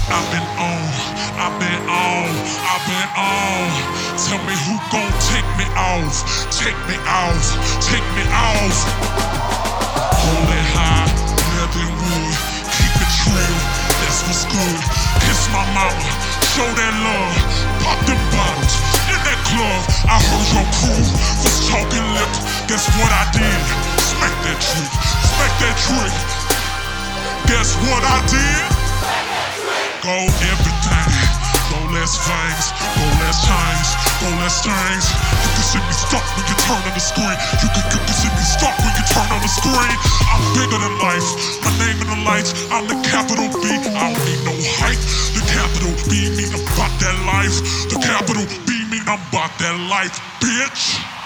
I've been on, I've been on, I've been on. Tell me who gon' take me off, take me off, take me off. Hold it high, higher than wood, keep it true, that's what's good. Kiss my mama, show that love, pop them bottles in that club. I heard your crew was talking lip, guess what I did? Smack that trick, smack that trick. Guess what I did? Go everything, go less things, go less chains, go less things. You can see me stop when you turn on the screen. You can see me stop when you turn on the screen. I'm bigger than life, my name in the lights. I'm the capital B, I don't need no hype. The capital B mean I'm about that life. The capital B mean I'm about that life, bitch.